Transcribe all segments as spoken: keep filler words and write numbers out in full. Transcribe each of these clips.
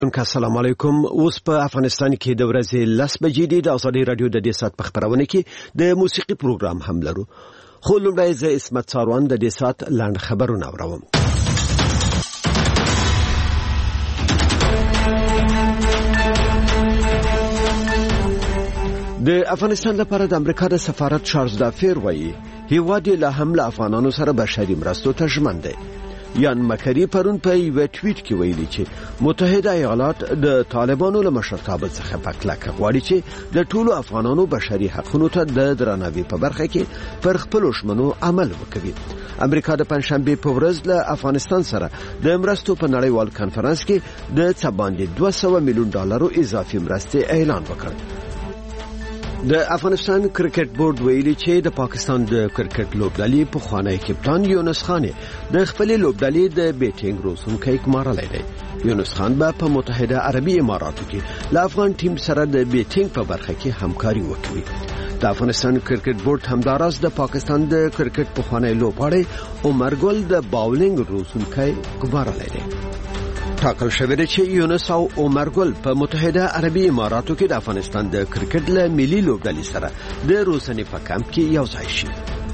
السلام علیکم. اوس په افغانستان کې د ورځې لس بجې دي. د ازادي رادیو د دې سات په خبرونه کې د موسیقي پروګرام هم لرو. خو لومړی زه اسمت ساروان د دې سات لاند خبرونه اورم. د افغانستان لپاره د امریکا د سفارت چارلز دافیر وایي هیواد له حمله افغانانو سره بشري مرستو ته ژمن دی. یان مکری پرون په یو ټویټ کې ویلي چې متحده ایالات د طالبانو له مشرتابه څخه پکلک غواړي چې د ټولو افغانانو بشري حقوقو ته د درناوي په برخه کې پر خپل شمنو عمل وکړي. امریکا د پنځشنبه په ورځ له افغانستان سره د مرستو په نړیوال کانفرنس کې د څه باندې دوه سوه میلیون ډالر اضافي مرستې اعلان وکړ. د افغانستان کرکټ بورډ ویلي چې د پاکستان د کرکټ لوبډلې په خوانی کپټان یونس خان د خپل لوبډلې د بیټینګ روسونکو کمارلای دی. یونس خان به په متحده عربي اماراتو کې له افغان ټیم سره د بیټینګ په برخه کې همکاري وکړي. د افغانستان کرکټ بورډ همداراز د پاکستان د کرکټ په خوانی لوبغاړي عمر ګل د باولینګ روسونکو کمارلای دی. ټاکل شوی دی چې یونس او عمر ګل په متحده عربي اماراتو کې د افغانستان د کرکټ له ملي لوبډلې سره د روسنې په کمپ کې یو ځای شي.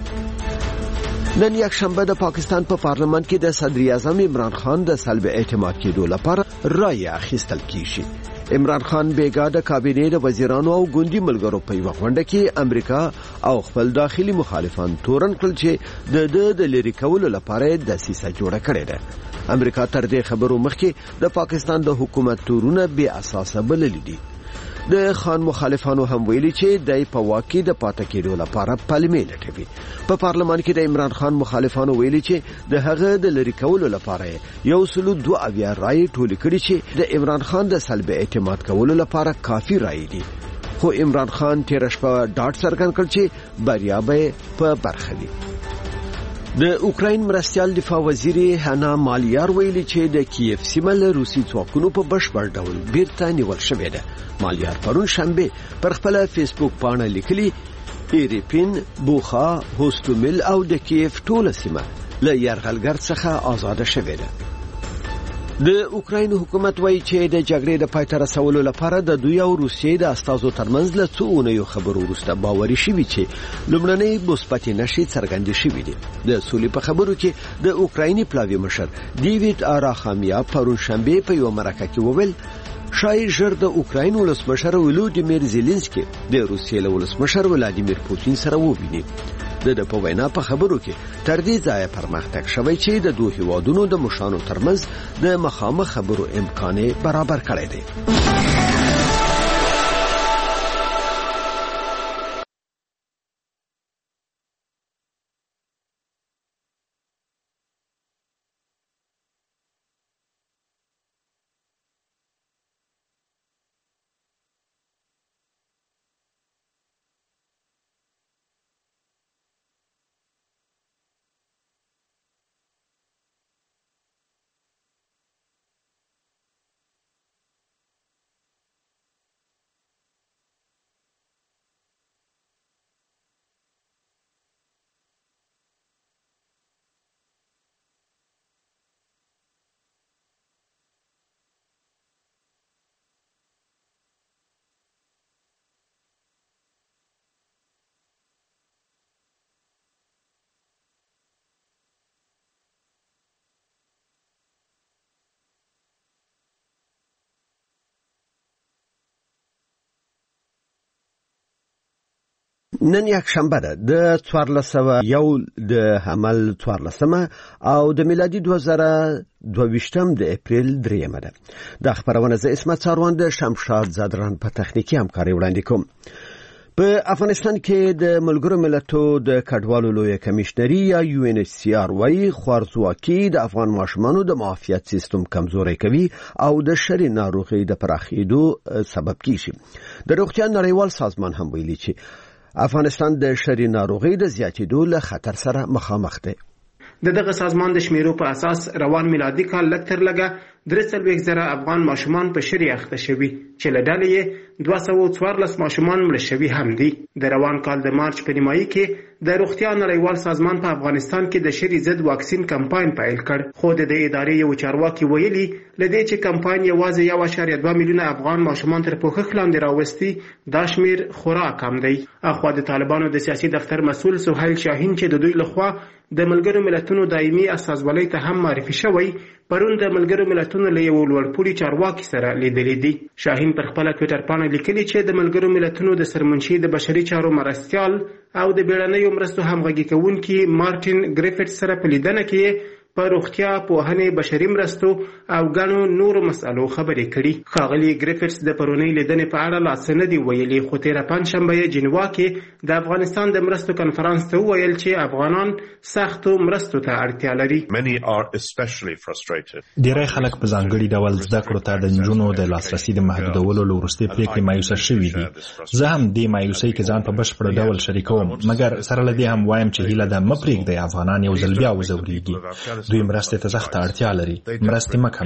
نن یک شنبه د پاکستان په پا پارلمان کې د صدر اعظم عمران خان د سلب اعتماد کېدو لپاره رایه اخیستل کیږي. عمران خان بیګا د کابینې د وزیرانو او ګوندی ملګرو په یو غونډه کې امریکا او خپل داخلي مخالفان تورن کړل چې د د لری کولو لپاره د سیسه جوړه کړې ده. امریکا تر دې خبرو مخکې د پاکستان د حکومت تورونه بې اساسه بللي دي. د خان مخالفانو هم ویلي چې د په واقع د پاتې کېدو لپاره پالمې لټوي. په پارلمان کې د عمران خان مخالفانو ویلي چې د هغه د لری کولو لپاره یو سلو دوه اویا رای ټول کړي چې د عمران خان د سلب اعتماد کولو لپاره کافي رای دي. خو عمران خان تیر شپه ډاټ څرګند کړ چې بریا به په برخه وي. د اوکراین مرستيال دفاع وزیر هانا مالیار ویلي چې د کیف سیمه له روسي ځواکونو په بشپړ ډول بیرته نیول شوې ده. مالیار پرون شنبه پر خپل فیسبوک باندې لیکلي ایریپین، بوخا، هوستومیل او د کیف ټوله سیمه له یرغلګر څخه آزاد شوې ده. د اوکراین حکومت وایي چې د جګړې د پای ته رسولو لپاره د دوی او روسیې د استازو ترمنځ له څو اونیو خبرو وروسته باوري شوي چې لومړنۍ مثبتې نښې څرګندې شوې دي. د سولې په خبرو کې د اوکرایني پلاوي مشر دیوید آراخامیا پرون شنبه په یو مرکه کې وویل شاید ژر د اوکراین ولسمشر ولودیمیر زيلنسکي د روسیې له ولسمشر ولادیمیر پوتین سره وویني. د د په وینا په خبرو کې تر دې ځایه پرمختګ شوی چې د دوه هیوادونو د مشانو ترمنځ د مخامخ خبرو امکان برابر کړی دی. نن یک شنبه ده د څوارلس سوه یو د حمل څوارلسمه او د میلادي دوه زره دوه ویشتم د اپریل دریمه ده. د خبرونه زه اسمت ساروان د شمشاد زادران په تخنیکی همکاري وړاندې کوم. په افغانستان کې د ملګرو ملتونو د کډوالو لوی کمشنري یا یو ان ایچ سی آر وايي خوارځواکي د افغان ماشومانو د معافیت سیستم کمزوري کوي او د شری ناروغي د پراخېدو سبب کیږي. د روغتیا نړیوال سازمان هم ویلي چې افغانستان د شری ناروغي د زیاتېدو له خطر سره مخامخ دی. د دغه سازمان د شمیرو په اساس روان میلادي کال لکتر لګه درې څلوېښت زره افغان ماشومان په شري اخته شوي چې له ډلې یې دوه سوه څوارلس ماشومان مړه شوي هم دي. د روان کال د مارچ په نیمایي کې د روغتیا نړیوال سازمان په افغانستان کې د شري ضد واکسین کمپاین پیل کړ، خو د دې ادارې یو چارواکي ویلي له دې چې کمپاین یوازې یو اعشاریه دوه میلیونه افغان ماشومان تر پوښښ لاندې راوستي، دا شمیر خورا کم دی. اخوا د طالبانو د سیاسي دفتر مسؤل سهیل شاهین چې د دوی لخوا د ملګرو ملتونو دایمي استازولۍ ته هم معرفي شوی، پرون د ملګرو ملتونو له یو لوړپوړي چارواکي سره لیدلی دي. شاهین پر خپله ټویټر پاڼه لیکلي چې د ملګرو ملتونو د سرمنشي د بشري چارو مرستیال او د بیړنیو مرستو همغږي کوونکي مارټین ګریفټس سره په لیدنه کې په روغتیا، پوهنې، بشري مرستو او ګڼو نورو مسألو خبرې کړي. ښاغلي ګریفټس د پرونۍ لیدنې په اړه لا څه نه دي ویلي، خو تېره پنجشنبه یې جنیوا کې د افغانستان د مرستو کنفرانس ته وویل چې افغانان سختو مرستو ته اړتیا لري. ډېری خلک په ځانګړي ډول زده کړو ته د نجونو د لاسرسي د محدودولو له وروستۍ پرېکړې مایوسه شوي دي. زه هم دې مایوسۍ کې ځان په بشپړ ډول شریکوم، مګر سره له دې هم وایم چې هیله ده مه پرېږدئ افغانان یو ځل بیا وځورېږي. دوی مرستې ته سخته اړتیا لري، مرستې مه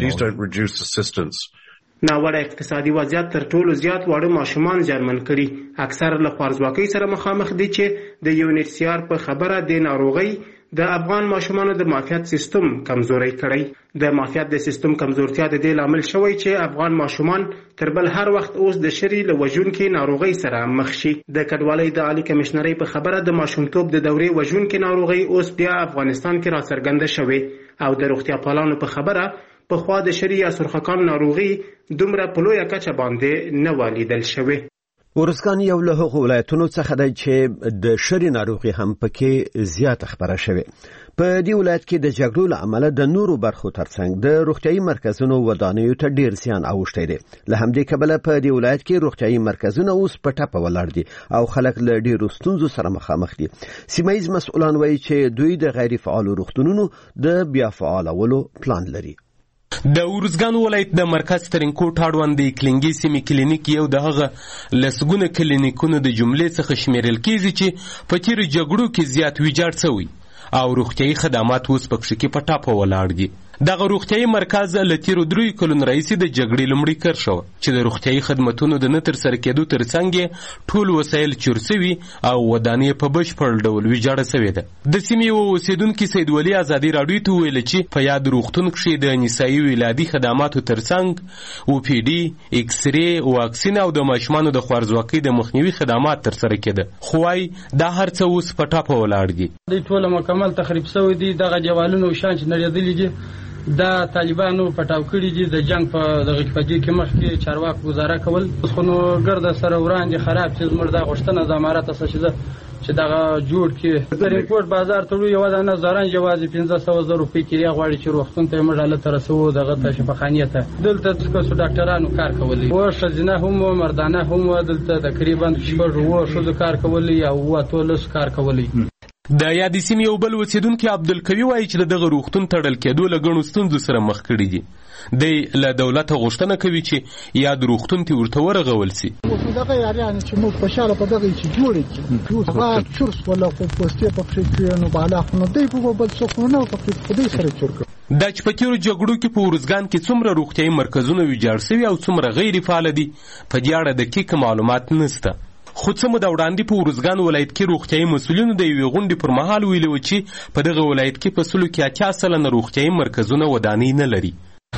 کموئ. ناوړه اقتصادي وضعیت تر ټولو زیات واړه ماشومان زیانمن کړي. اکثر له خوارځواکۍ سره مخامخ دي چې د یونیسیار په خبره د ناروغۍ د افغان ماشومانو د معافیت سیستم کمزوری کړی. د معافیت د سیستم کمزورتیا د دې لامل شوی چې افغان ماشومان تر بل هر وخت اوس د شري له وژونکې ناروغۍ سره مخ شي. د کډوالۍ د عالی کمشنرۍ په خبره د ماشومتوب د دورې وژونکې ناروغۍ اوس بیا افغانستان کې راڅرګنده شوې او د روغتیا پالانو په خبره پخوا د شري یا سرخکان ناروغي دومره په لویه کچه باندې نه وه لیدل شوې. ارزګان یو له هغو ولایتونو څخه دی چې د شري ناروغي هم پکې زیاته خپره شوې. په دې ولایت کې د جګړو له امله د نورو برخو ترڅنګ د روغتیايي مرکزونو ودانیو ته ډیر زیان اوښتی دی. له همدې کبله په دې ولایت کې روغتیايي مرکزونه اوس په ټپه ولاړ دي او خلک له ډیرو ستونزو سره مخامخ دي. سیمه ییز مسؤلان وایي چې دوی د غیر فعالو روغتونونو د بیا فعالولو پلان لري. د ارزګان ولایت د مرکز ترینکوټ اړوند د کلینګي سیمې کلینیک یو د هغه لسګونه کلینیکونو د جملې څخه شمیرل کیږي چې په تیرو جګړو کې زیات ویجاړ شوي او روغتیايي خدمات اوس پکښې کې په ټاپه ولاړ دي. دغه روغتیايي مرکز له تیرو دریو کلونو راهیسې د جګړې لومړی کرښه وه چې د روغتیايي خدمتونو د نه ترسره کېدو ترڅنګ یې ټول وسایل چور سوي او ودانۍ په بشپړ ډول ویجاړه سوې ده. د سیمې یو اوسېدونکي سید ولي ازادي راډیو ته وویل چې په یاد روغتون کښې د نسایي ولادي خدماتو ترڅنګ او پی ډي، ایکس رې، واکسین او د ماشومانو د خوارځواکۍ د مخنیوي خدمات ترسره کېده، خو وايي دا هر څه اوس په ټاپه ولاړ دي. دوی ټوله مکمل تخریب سوي دي. دغه دیوالونه او شان چې نړېدلي دي دا طالبانو پټاو کړي دي. د جنگ په دغه پدې کې مخکې چارواکو گزاره کول، خو نو ګرد سره وړاندې خراب چې زموږ د غوښتنه د امارت اساس چې دغه جوړ کې د ریپورت بازار ته یو د نظران جواز پنځه سوه زره روپۍ کې غواړي چې روغتون ته موږ له ترسو دغه ته شفاخانه ته دلته څو ډاکټرانو کار کولی او شزنه هم مردانه هم دلته تقریبا شپږ وو شو کار کولی او وته لس کار کولی. د یادې سیمې یو بل اوسېدونکي عبدالقوي وایي چې دغه روغتون تړل کېدو له ګڼو ستونزو سره مخ کړي دي. دی له دولته غوښتنه کوي چې یاد روغتون ته ورته ورغول سي. دغه یارانه چې موږ خوشاله په دغه چې جوړ کړو هغه چورس ولا خو پوسټه په فکر نو بالا خو نو دی په بل څه نه په خدای سره چور کړ. دا چې په تیرو جګړو کې په ارزګان کې څومره روغتیايي مرکزونه ویجاړ سوي او څومره غیر فعال دي په دې اړه دقیق معلومات نشته. خو څه موده وړاندې په ارزګان ولایت کې روغتیايي مسؤلینو د یوې غونډې پر مهال ویلي وو چې په دغه ولایت کې په سلو کې اتیا سلنه روغتیايي مرکزونه ودانۍ نه لري.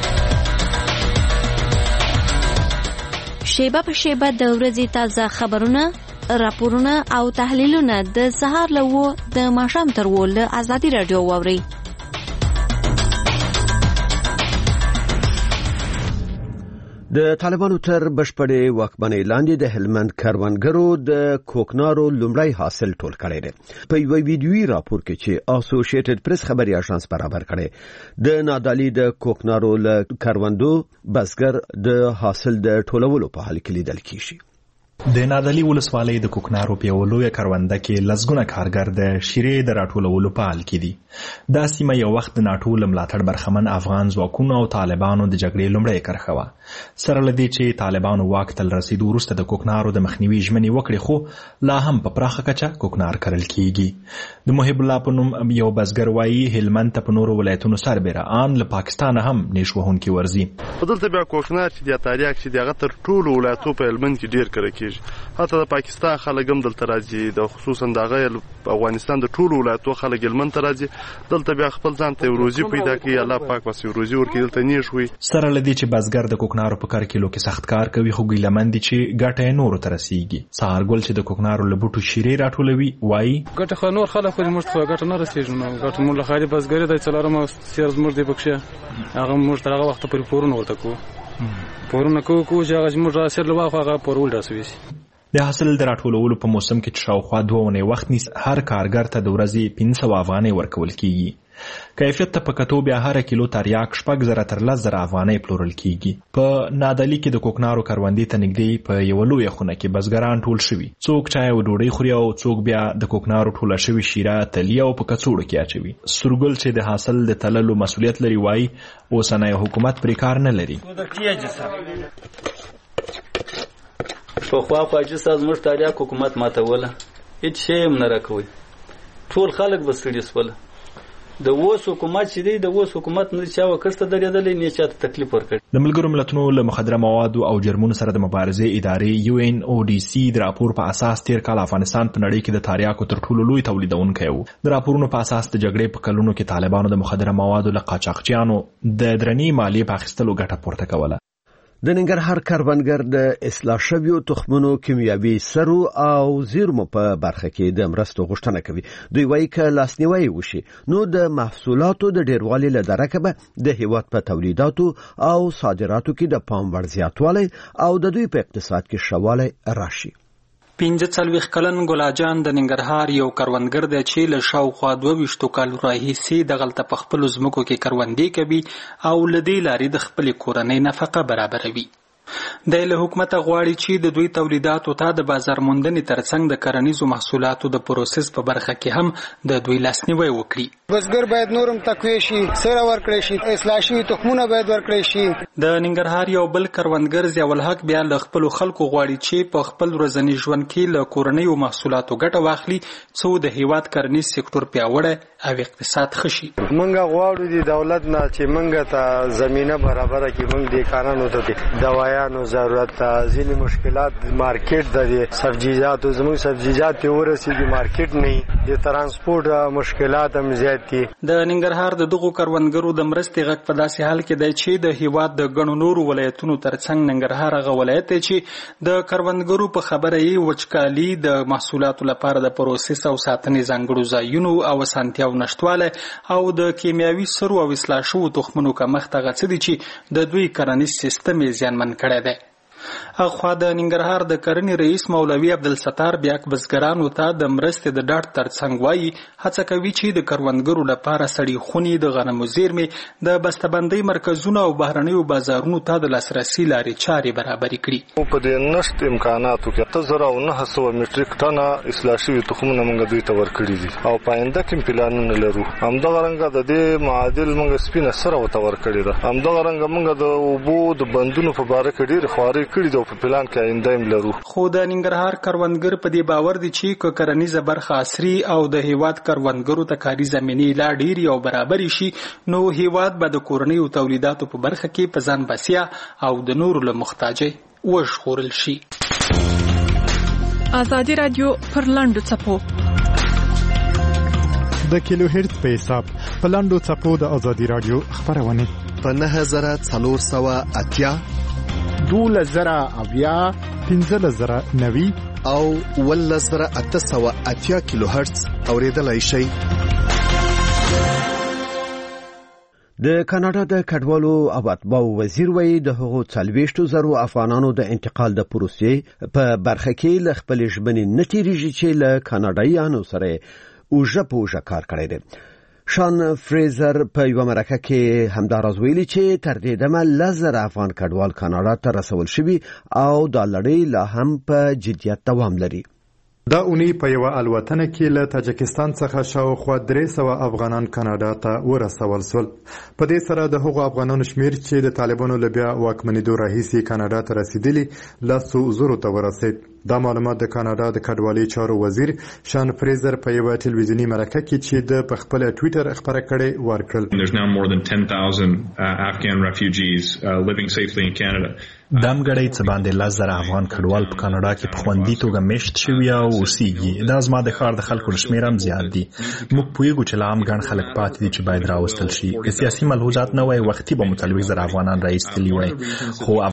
شیبه په شیبه د ورځې تازه خبرونه، راپورونه او تحلیلونه د سهار له اووه د ماښام تر اووه له ازادي راډیو واورئ. د طالبانو تر بشپړې واکمنۍ لاندې د هلمند کروندګرو د کوکنارو لومړی حاصل ټول کړی دی. په یو ویډیویي راپور کې چې اسوسییټډ پریس خبري اژانس برابر کړی، د نادالي د کوکنارو له کروندو بزګر د حاصل د ټولولو په حال کې لیدل کیږي. د نادعلي ولسوالۍ د کوکنارو په یوه لویه کرونده کې لسګونه کارګر د شیرې د راټولولو په حال کې دي. دا سیمه یو وخت د ناټو له ملاتړ برخمن افغان ځواکونو او طالبانو د جګړې لومړۍ کرښه وه. سره له دې چې طالبانو واک ته له رسېدو وروسته د کوکنارو د مخنیوي ژمنې وکړې، خو لا هم په پراخه کچه کوکنار کرل کیږي. د محب الله په نوم یو بزګر وایي هلمند ته په نورو ولایتونو سربېره ان له پاکستانه هم نیش وهونکي ورځي. دلته بیا کوکنار چې د تاریخ چې دغه تر ټولو ولایتو په هلمند کې ډیر کرل کیږي. حتی د پاکستان خلک هم دلته راځي، د خصوصا دغه افغانستان د ټولو ولایتو خلک هلمند ته راځي. دلته بیا خپل ځان ته روزي پیدا کوي، الله پاک بس روزي ورکړي، دلته نیش وي. سره له دې چې بزګر د کوکنارو په کار کیلو کې سخت کار کوي، خو ګیلمن دي چې ګټه یې نورو ته رسیږي. سهارګل چې د کوکنارو له بوټو شیرې راټولوي وایي ګټه خو نور خلک خو موږ ته ګټه نه رسیږي، نو ګټه موږ له خالي بزګر د څلورم سیرز موږ دی بکشه هغه موږ تر هغه وخت پورې پورونه ورته کوو پورونه کوو کوو چې هغه موږ راسر له واخه هغه پورول راسوي. د حاصل د راټولولو په موسم کې چې شاوخوا دوه اونۍ وخت نیسي، هر کارګر ته د ورځې پنځه سوه افغانۍ ورکول کیږي. کیفیت ته په کتو بیا هر کیلو تریاک شپږ زره تر لس زره افغانۍ پلورل کیږي. په نادعلي کې د کوکنارو کروندې ته نږدې په یوه لویه خونه کې بزګران ټول شوي، څوک چای او ډوډۍ خوري او څوک بیا د کوکنارو ټوله شوي شیره تلي او په کڅوړو کې اچوي. سورګل چې د حاصل د تللو مسؤلیت لري وایي اوسنی حکومت پرې کار نه لري. په خوا خواجه ساز موږ تاریخ حکومت ماتوله، هیڅ شی هم نه راکوي، ټول خلک به ستړي سوله. د اوس حکومت چې دی د اوس حکومت نه چا وکړسته درېدلی نه چاته تکلیف ورکړي. د ملګرو ملتونو له مخدره موادو او جرمونو سره د مبارزې ادارې یو ان او ډي سي د راپور په اساس تیر کال افغانستان په نړۍ کې د تریاکو تر ټولو لوی تولیدونکی و. د راپورونو په اساس د جګړې په کلونو کې طالبانو د مخدره موادو له قاچاقچیانو د درنې مالیې په اخیستلو ګټه پورته کوله. د ننګرهار کروندګر د اصلاح شویو تخمونو کیمیاوي سرو او زیرمو په برخه کې د مرستو غوښتنه کوي. دوی وایي که لاسنیوي وشي نو د محصولاتو د ډیروالي له درکه به د هیواد په تولیداتو او صادراتو کې د پام وړ زیاتوالی او د دوی په اقتصاد کې ښه والی راشي. پنځه څلوېښت کلن ګلاجان د ننګرهار یو کروندګر دی چې له شاوخوا دوه ویشتو کالو راهیسې دغلته په خپلو ځمکو کې کروندې کوي او له دې لارې د خپلې کورنۍ نفقه برابروي. د له حکومت غواړي چې د دوی تولیداتو ته د بازار موندنې ترڅنګ د کرنیزو محصولاتو د پروسس په برخه کې هم د دوی لاسنیوي وکړي. بزګر باید نورم تقویه شي، سره ورکړي شي، اصلاح شوي تخمونه باید ورکړي شي. د ننګرهار یو بل کروندګر ضیاء الحق بیا له خپلو خلکو غواړي چې په خپل ورځني ژوند کې له کورنیو محصولاتو ګټه واخلي څو د هیواد کرنیز سکتور پیاوړی او اقتصاد ښه شي. موږ غواړو د دولت نه چې موږ ته زمینه برابره کړي، موږ د کارانو ته دوايانو ضرورت ته، ځینې مشکلات مارکیټ د سبزیجاتو زموږ سبزیجات ته ورسېږي مارکیټ نه، د ترانسپورت مشکلات هم زیات دي. د ننګرهار د دغو کروندګرو د مرستې غږ په داسې حال کې دی چې د هیواد د ګڼو نورو ولایتونو ترڅنګ ننګرهار هغه ولایت دی چې د کروندګرو په خبره یې وچکالي، د محصولاتو لپاره د پروسس او ساتنې ځانګړو ځایونو او اسانتیاو نشتوالی او د کیمیاوي سرو او اصلاح شوو تخمونو کمښت هغه څه دي چې د دوی کرنیز سیستم یې زیانمن کړی دی. اخوا د ننګرهار د کرنې رئیس مولوي عبدالستار بیا بزګرانو ته د مرستې د ډاډ ترڅنګ وایي هڅه کوي چې د کروندګرو لپاره سړې خونې، د غنمو زیرمې، د بسته‌بندۍ مرکزونه او بهرنیو بازارونو ته د لاسرسي لارې چارې برابرې کړي. په دې نشت امکاناتو کې اته زره او نهه سوه میټریک ټنه اصلاح شوي تخمونه موږ دوی ته ورکړي دي او په آینده کې پلانونه لرو. همدغه رنګه د دې معادل موږ سپینه سره ورته ورکړې ده. همدغه رنګه موږ د اوبو د بندونو په باره کې ډېرې خوارۍ کړي دي او په پلان کې آینده هم لرو. خو د ننګرهار کروندګر په دې باور دي چې که کرنیزه برخه عصري او د هیواد کروندګرو ته کاري زمینې لا ډېرې او برابرې شي نو هیواد به د کورنیو تولیداتو په برخه کې په ځان بسیا او د نورو له محتاجۍ وژغورل شي. ازادي رادیو پر لاندو څپو د کیلو هرتز په حساب په لاندو څپو د ازادي رادیو خبرونه په نهه زره څلور سوه اتیا، دولس زره اویا، پنځلس زره نوي او ولس زره اته سوه اتیا کیلو هرتز اوریدلای شي. د کاناډا د کډوالو او اتباعو وزیر وایي د هغو څلوېښتو زرو افغانانو د انتقال د پروسې په برخه کې له خپلې ژمنې نه تېرېږي چې له کاناډایانو سره اوږه په اوږه کار کړی دی. شان فریزر په یو مرکه کې همداراز ویلي چې تر دې دمه لس زره افغان کډوال کاناډا ته رسول شوي او دا لړۍ لا هم په جدیت دوام لري. دا اونۍ په یوه الوتنه کې له تاجکستان څخه شاوخوا درې سوه افغانان کاناډا ته ورسول سول. په دې سره د هغو افغانانو شمیر چې د طالبانو له بیا واکمنېدو راهیسې کاناډا ته رسېدلي لسو زرو ته ورسېد. دا معلومات د کاناډا د کډوالۍ چارو وزیر شان فریزر په یوه ټلویزیوني مرکه کې چې د په خپل ټویټر خبره کړې ورکړل. دام غړی څه باندې لس زره افغان کډوال په کاناډا کې په خوندي توګه میشت شوي او اوسېږي. دا زما د ښار د خلکو شمیر هم زیات دي. موږ پوهېږو چې لا هم ګڼ خلک پاتې دي چې باید راوستل شي. که سیاسي ملحوظات نه وای وختي به مو څلوېښت زره افغانان راایستلي وای. خو